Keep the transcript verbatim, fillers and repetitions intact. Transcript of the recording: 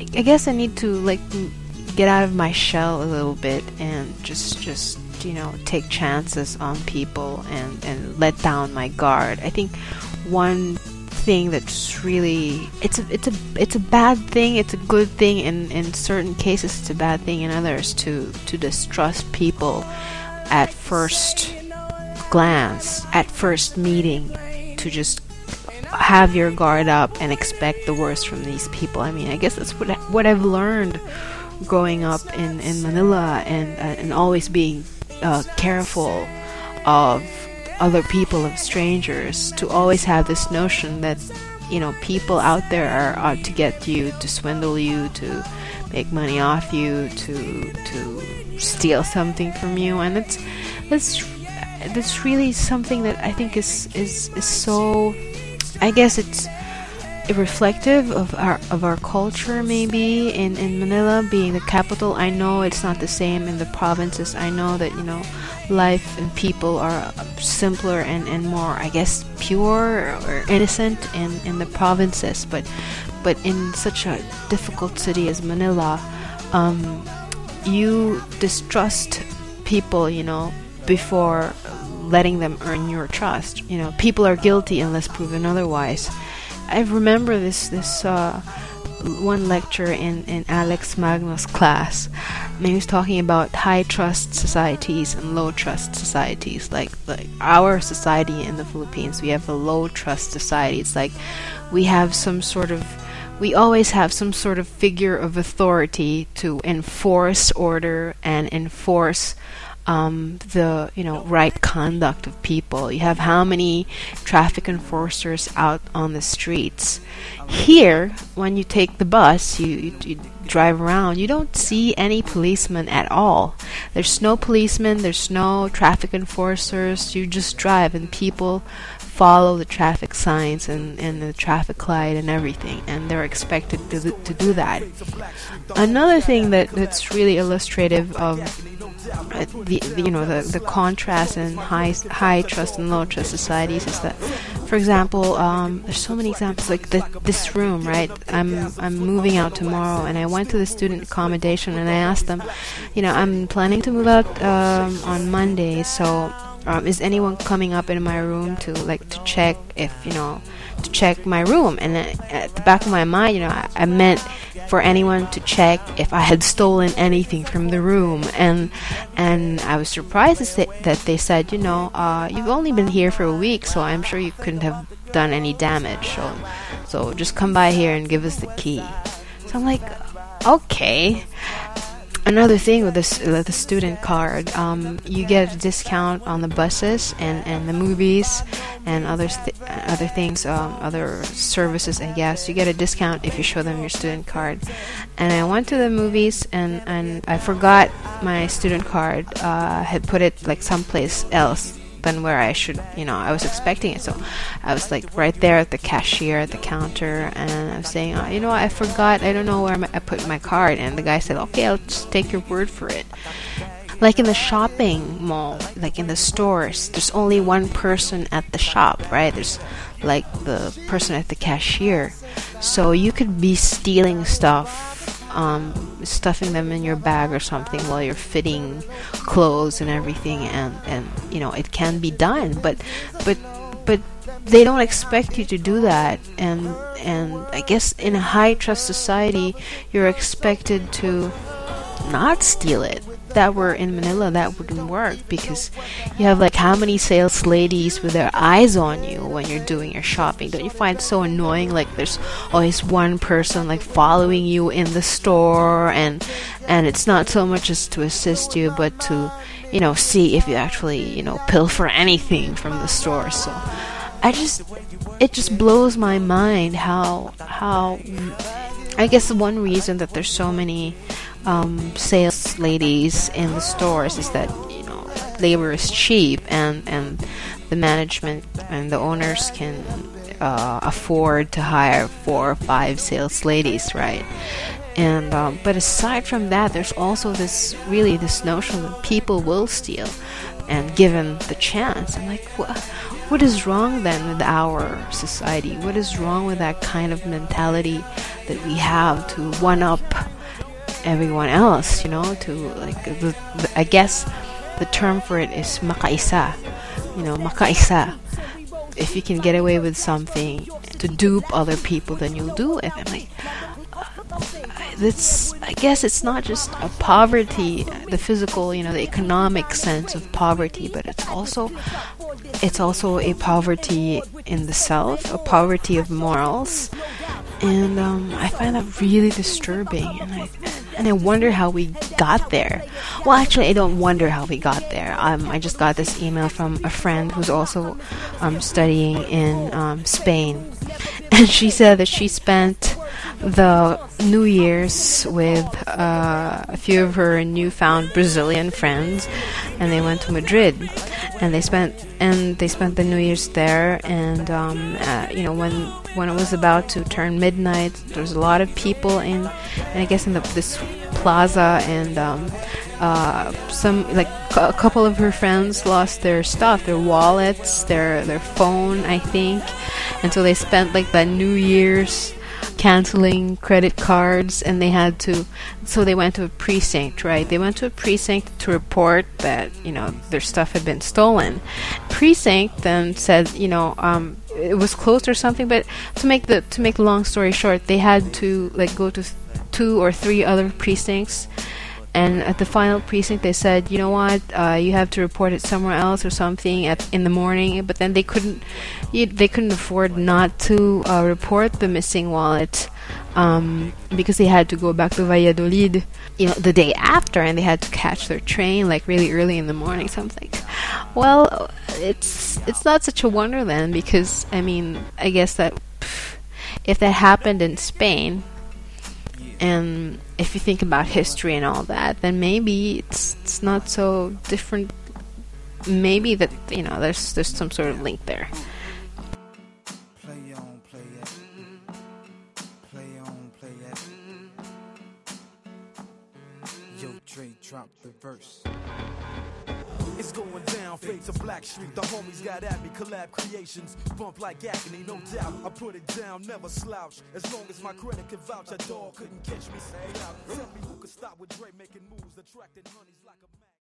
I, I guess I need to like m- get out of my shell a little bit and just just you know take chances on people and and let down my guard. I think one thing that's really it's a it's a it's a bad thing. It's a good thing in in certain cases. It's a bad thing in others to to distrust people at first glance, at first meeting, to just have your guard up and expect the worst from these people. I mean, I guess that's what I, what I've learned growing up in, in Manila, and uh, and always being uh, careful of other people, of strangers, to always have this notion that, you know, people out there are out to get you, to swindle you, to make money off you, to to steal something from you. And it's that's that's really something that I think is is, is so, I guess it's reflective of our of our culture, maybe in, in Manila being the capital. I know it's not the same in the provinces. I know that, you know, life and people are simpler and, and more, I guess, pure or innocent in, in the provinces, but but in such a difficult city as Manila, um, you distrust people, you know, before letting them earn your trust. You know, people are guilty unless proven otherwise. I remember this this uh, one lecture in, in Alex Magno's class, and he was talking about high trust societies and low trust societies. Like, like our society in the Philippines, we have a low trust society. It's like we have some sort of we always have some sort of figure of authority to enforce order and enforce Um, the you know right conduct of people. You have how many traffic enforcers out on the streets. Here, when you take the bus, you, you, you drive around, you don't see any policemen at all. There's no policemen, there's no traffic enforcers. You just drive, and people follow the traffic signs and, and the traffic light and everything, and they're expected to, to do that. Another thing that, that's really illustrative of Uh, the, the you know the the contrast in high high trust and low trust societies is that, for example, um, there's so many examples like the, this room, right? I'm I'm moving out tomorrow, and I went to the student accommodation and I asked them, you know, I'm planning to move out um, on Monday, so um, is anyone coming up in my room to like to check if you know to check my room? And uh, at the back of my mind, you know, I, I meant for anyone to check if I had stolen anything from the room. And and I was surprised that they said, you know, uh, you've only been here for a week, so I'm sure you couldn't have done any damage. So, so just come by here and give us the key. So I'm like, okay. Another thing with this, uh, the student card, um, you get a discount on the buses and, and the movies and other th- other things, um, other services. I guess you get a discount if you show them your student card. And I went to the movies and, and I forgot my student card. Uh, had put it like someplace else than where I should, you know, I was expecting it. So I was like right there at the cashier, at the counter, and I was saying, oh, you know, I forgot, I don't know where my, I put my card. And the guy said, okay, I'll just take your word for it. Like in the shopping mall, like in the stores, there's only one person at the shop, right? There's like the person at the cashier. So you could be stealing stuff, um, stuffing them in your bag or something while you're fitting clothes and everything, and, and you know, it can be done, but but but they don't expect you to do that. And and I guess in a high trust society, you're expected to not steal it. That were in Manila, that wouldn't work, because you have like how many sales ladies with their eyes on you when you're doing your shopping. Don't you find it so annoying? Like there's always one person like following you in the store, and and it's not so much as to assist you, but to, you know, see if you actually, you know, pilfer anything from the store. So I just, it just blows my mind how how I guess one reason that there's so many Um, sales ladies in the stores is that, you know, labor is cheap, and, and the management and the owners can uh, afford to hire four or five sales ladies, right? And um, but aside from that, there's also this really this notion that people will steal, and given the chance. I'm like, what? What is wrong then with our society? What is wrong with that kind of mentality that we have to one up everyone else, you know, to like the, the, I guess the term for it is makaisa, you know, makaisa. If you can get away with something to dupe other people, then you'll do it. I'm like, that's, I guess it's not just a poverty, the physical, you know, the economic sense of poverty, but it's also it's also a poverty in the self, a poverty of morals, and um, I find that really disturbing, and I and I wonder how we got there. Well, actually, I don't wonder how we got there. Um, I just got this email from a friend who's also um, studying in um, Spain, and she said that she spent the New Year's with uh, a few of her newfound Brazilian friends, and they went to Madrid, and they spent and they spent the New Year's there. And um, uh, you know, when when it was about to turn midnight, there was a lot of people in, and I guess in the, this plaza, and um, uh, some like a couple of her friends lost their stuff, their wallets, their their phone, I think, and so they spent like the New Year's canceling credit cards, and they had to, so they went to a precinct, right? They went to a precinct to report that, you know, their stuff had been stolen. Precinct then said, you know, um, it was closed or something, but to make the to make the long story short, they had to like go to th- two or three other precincts. And at the final precinct, they said, you know what, uh, you have to report it somewhere else or something at in the morning. But then they couldn't, you, they couldn't afford not to uh, report the missing wallet um, because they had to go back to Valladolid, you know, the day after, and they had to catch their train like really early in the morning. So I'm like, well, it's it's not such a wonder then, because I mean, I guess that pff, if that happened in Spain. And if you think about history and all that, then maybe it's it's not so different. Maybe that, you know, there's there's some sort of link there. Play on, play it. Play on, play it. Yo, Dre, drop the verse. It's going down, fade to Black Street. The homies got at me, collab creations. Bump like agony, no doubt. I put it down, never slouch. As long as my credit can vouch, a dog couldn't catch me. Say out. Tell me who could stop with Dre making moves, attracting honeys like a